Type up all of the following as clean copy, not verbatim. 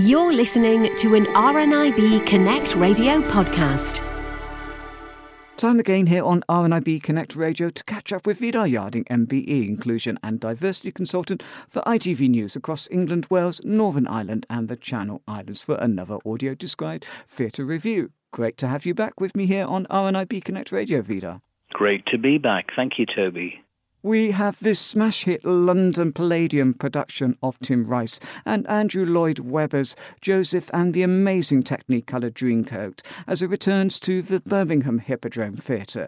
You're listening to an RNIB Connect Radio podcast. Time again here on RNIB Connect Radio to catch up with Vidar Yarding, MBE, Inclusion and Diversity Consultant for ITV News across England, Wales, Northern Ireland and the Channel Islands for another audio-described theatre review. Great to have you back with me here on RNIB Connect Radio, Vidar. Great to be back. Thank you, Toby. We have this smash hit London Palladium production of Tim Rice and Andrew Lloyd Webber's Joseph and the Amazing Technicolor Dreamcoat as it returns to the Birmingham Hippodrome Theatre.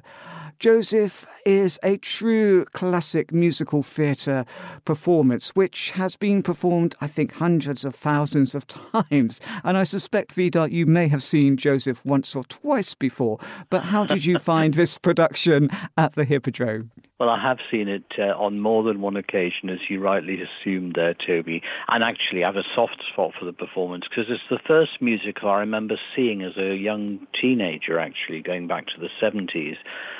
Joseph is a true classic musical theatre performance which has been performed, I think, hundreds of thousands of times. And I suspect, Vidar, you may have seen Joseph once or twice before. But how did you find this production at the Hippodrome? Well, I have seen it on more than one occasion, as you rightly assumed there, Toby. And actually, I have a soft spot for the performance because it's the first musical I remember seeing as a young teenager, actually, going back to the 70s.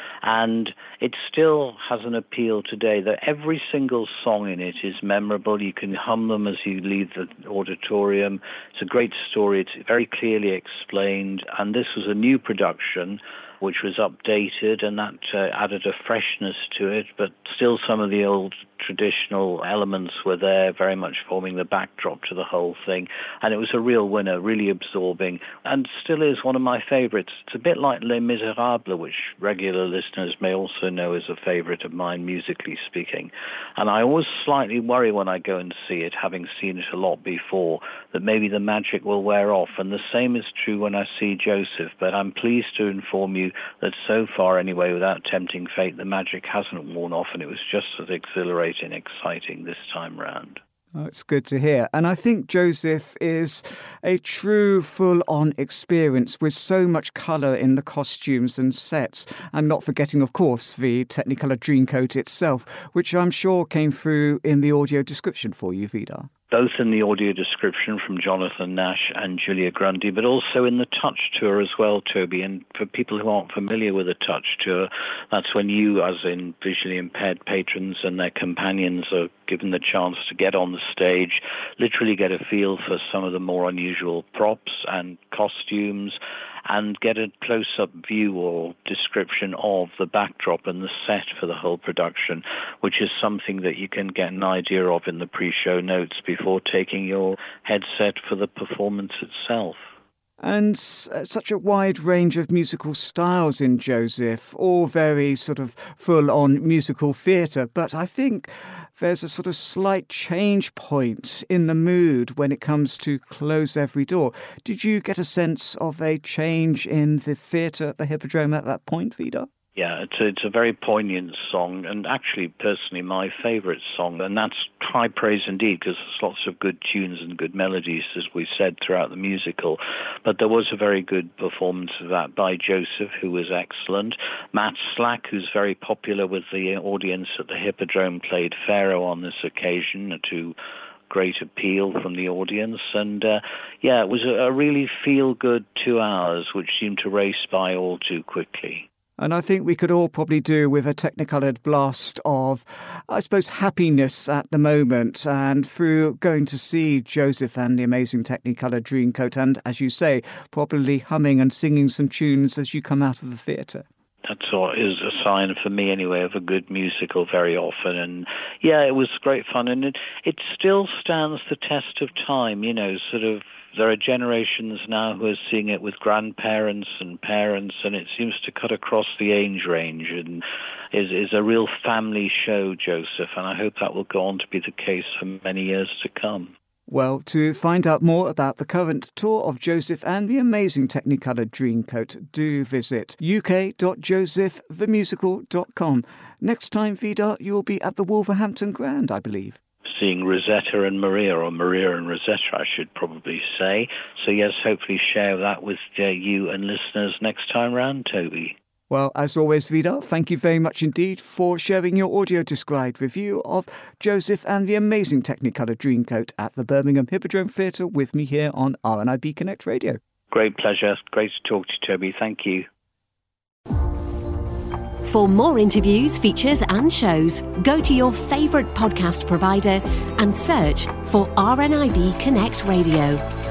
And it still has an appeal today that every single song in it is memorable. You can hum them as you leave the auditorium. It's a great story. It's very clearly explained. And this was a new production which was updated, and that added a freshness to it, but still some of the old traditional elements were there, very much forming the backdrop to the whole thing. And it was a real winner, really absorbing, and still is one of my favourites. It's a bit like Les Miserables, which regular listeners may also know is a favourite of mine, musically speaking. And I always slightly worry when I go and see it, having seen it a lot before, that maybe the magic will wear off. And the same is true when I see Joseph, but I'm pleased to inform you that so far, anyway, without tempting fate, the magic hasn't worn off, and it was just as exhilarating and exciting this time round. Oh, it's good to hear. And I think Joseph is a true full-on experience with so much colour in the costumes and sets, and not forgetting, of course, the Technicolor Dreamcoat itself, which I'm sure came through in the audio description for you, Vidar. Both in the audio description from Jonathan Nash and Julia Grundy, but also in the Touch Tour as well, Toby. And for people who aren't familiar with the Touch Tour, that's when you, as in visually impaired patrons and their companions, are given the chance to get on the stage, literally get a feel for some of the more unusual props and costumes, and get a close-up view or description of the backdrop and the set for the whole production, which is something that you can get an idea of in the pre-show notes before taking your headset for the performance itself. And such a wide range of musical styles in Joseph, all very sort of full-on musical theatre, but I think there's a sort of slight change point in the mood when it comes to Close Every Door. Did you get a sense of a change in the theatre at the Hippodrome at that point, Vidar? Yeah, it's a very poignant song, and actually, personally, my favourite song, and that's high praise indeed, because there's lots of good tunes and good melodies, as we said, throughout the musical. But there was a very good performance of that by Joseph, who was excellent. Matt Slack, who's very popular with the audience at the Hippodrome, played Pharaoh on this occasion to great appeal from the audience. And, it was a really feel-good 2 hours, which seemed to race by all too quickly. And I think we could all probably do with a technicoloured blast of, I suppose, happiness at the moment. And through going to see Joseph and the Amazing Technicolor Dreamcoat and, as you say, probably humming and singing some tunes as you come out of the theatre. That is a sign for me, anyway, of a good musical very often. And, it was great fun. And it still stands the test of time, sort of. There are generations now who are seeing it with grandparents and parents, and it seems to cut across the age range and is a real family show, Joseph, and I hope that will go on to be the case for many years to come. Well, to find out more about the current tour of Joseph and the Amazing Technicolor Dreamcoat, do visit uk.josephthemusical.com. Next time, Vidar, you'll be at the Wolverhampton Grand, I believe. Seeing Rosetta and Maria, or Maria and Rosetta, I should probably say. So, yes, hopefully share that with you and listeners next time round, Toby. Well, as always, Vidar, thank you very much indeed for sharing your audio-described review of Joseph and the Amazing Technicolor Dreamcoat at the Birmingham Hippodrome Theatre with me here on RNIB Connect Radio. Great pleasure. Great to talk to you, Toby. Thank you. For more interviews, features and shows, go to your favourite podcast provider and search for RNIB Connect Radio.